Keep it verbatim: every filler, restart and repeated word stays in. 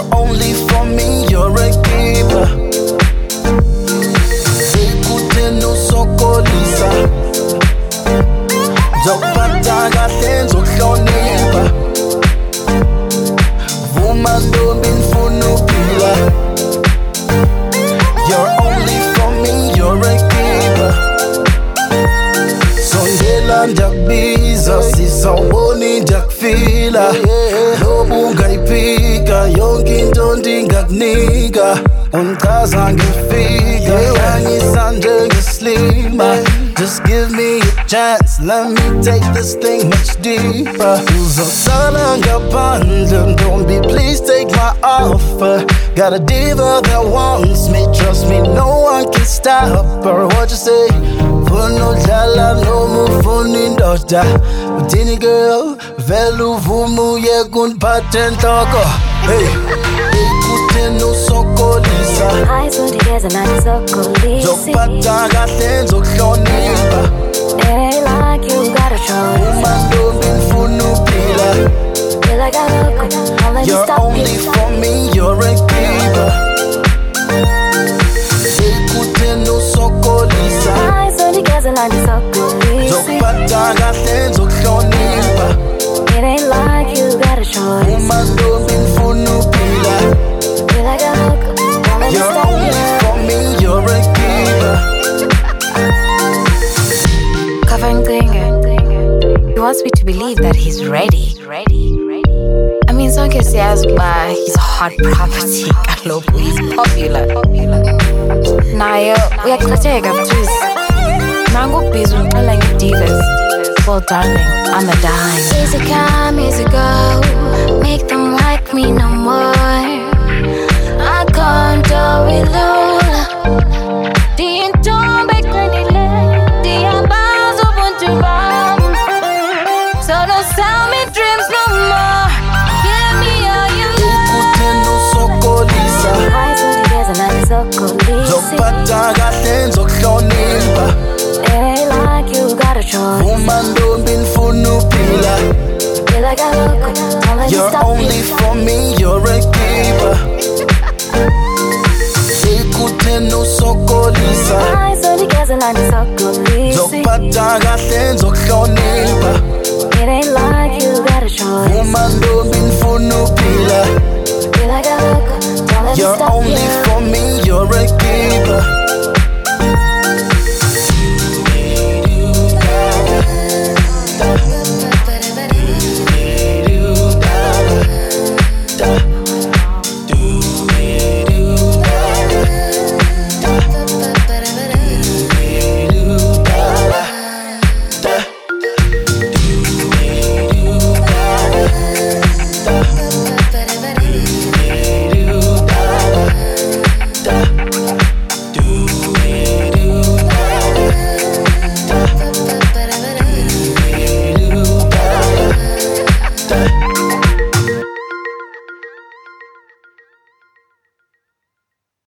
only for me, you're a keeper. Sekuteno sokolisa, zopata kahle nzohlonipha. Vuma ntombi ngifuna ukuphila. You're only for me, you're a keeper. Sondela ndakubiza, sisawubona ndakufila. Lobu ungayiphika, yonke into ndingakunika. Ungichaza ngifika, khanyisa njengeslima. Just give me a chance, let me take this thing much deeper. Uzosala ngaphandle, don't be, please take my offer. Got a diva that wants me, trust me, no one can stop her. What you say? Funo dlala noma ufuna indoda. Uthini girl, vele uvumu yekundiphatha enhloko. Hey, ekutheni usokolisa, ayizondikeza nani sokolisi. zophatha kahle nzokuhlonipha. It ain't like you got a choice. Uma ntombi ngifuna ukuphila. Feel like I look, don't let me You're stop only you. for me, you're a keeper. Ekutheni usokolisa, ayizondikeza nani sokolisi. zophatha kahle nzokuhlonipha. It ain't like you got a choice. Uma ntombi ngifuna ukuphila. Feel like I look, don't let me You're stop only you. for me, you're a keeper. Covering Glinga. He wants me to believe that he's ready. I mean, Zonke says but he's a hot property. Kaloku, he's popular. Nayo, uyaqhaqheka please. Nangu busy ngixela nge-divas. Well, darling, I'm a dime. Easy come, easy go. Make them like me no more. I can't do it alone. Dintombe kwenile, diambazo buntuba. So don't sell me dreams no more. Give me all you Ekutheni usokolisa, ayizondikeza nani sokolisi. zophatha kahle nzokuhlonipha. It ain't like you got a choice. Uma ntombi ngifuna ukuphila. Feel like I look, don't let me You're stop only you. for me, you're a keeper. Ekutheni usokolisa, ayizondikeza nani sokolisi. zophatha kahle nzokuhlonipha. It ain't like you got a choice. Uma ntombi ngifuna ukuphila. Feel like I look, don't let me You're stop only you. for me, you're a keeper.